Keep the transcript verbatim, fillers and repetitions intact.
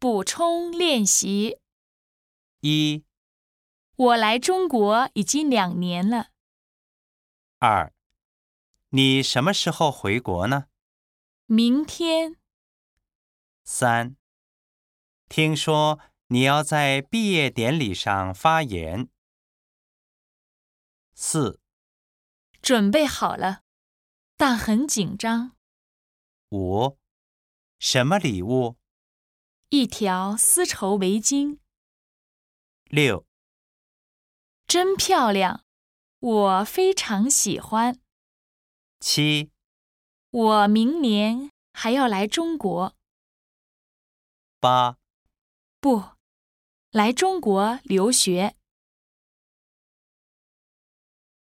补充练习。 一、 我来中国已经两年了。 二、你什么时候回国呢？ 明天。 三、听说你要在毕业典礼上发言。四、 准备好了，但很紧张。 五、什么礼物？ 一条丝绸围巾。 六、 真漂亮，我非常喜欢。 七、 我明年还要来中国。 八。 不，来中国留学。